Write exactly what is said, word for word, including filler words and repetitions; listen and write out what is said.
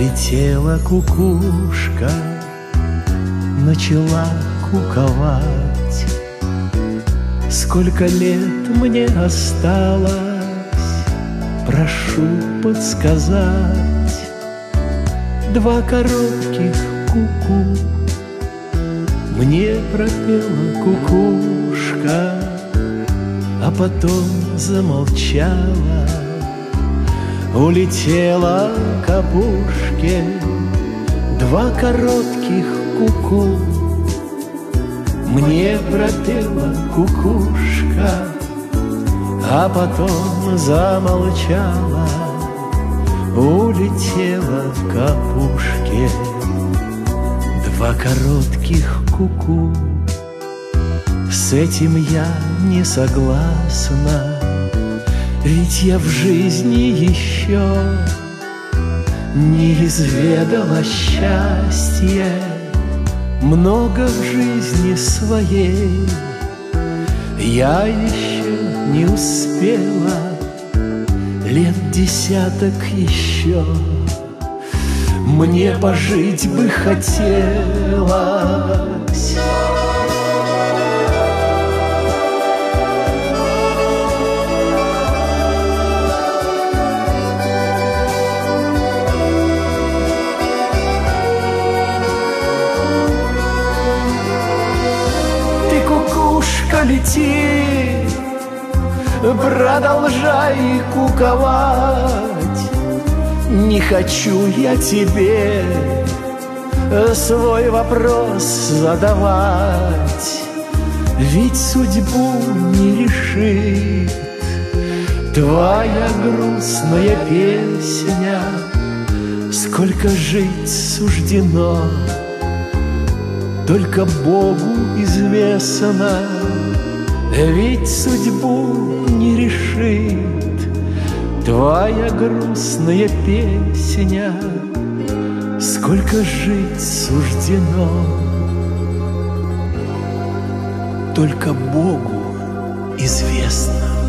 Улетела кукушка, начала куковать. Сколько лет мне осталось, прошу подсказать. Два коротких ку-ку мне пропела кукушка, а потом замолчала. Улетела к опушке два коротких ку-ку. Мне пропела кукушка, а потом замолчала. Улетела к опушке два коротких ку-ку. С этим я не согласна, ведь я в жизни еще не изведала счастья. Много в жизни своей я еще не успела, лет десяток еще мне пожить бы хотелось. Лети, продолжай куковать. Не хочу я тебе свой вопрос задавать, ведь судьбу не решит твоя грустная песня. Сколько жить суждено, только Богу известно, ведь судьбу не решит твоя грустная песня. Сколько жить суждено, только Богу известно.